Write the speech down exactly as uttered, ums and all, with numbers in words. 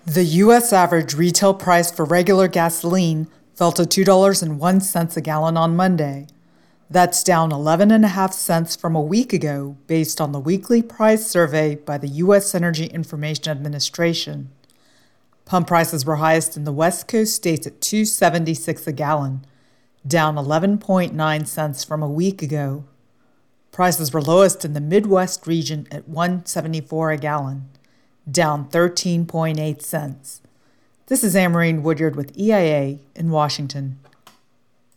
The U S average retail price for regular gasoline fell to two dollars and one cent a gallon on Monday. That's down eleven and a half cents from a week ago based on the weekly price survey by the U S Energy Information Administration. Pump prices were highest in the West Coast states at two dollars and seventy-six cents a gallon, down eleven point nine cents from a week ago. Prices were lowest in the Midwest region at one dollar and seventy-four cents a gallon, down thirteen point eight cents. This is Amarine Woodyard with E I A in Washington.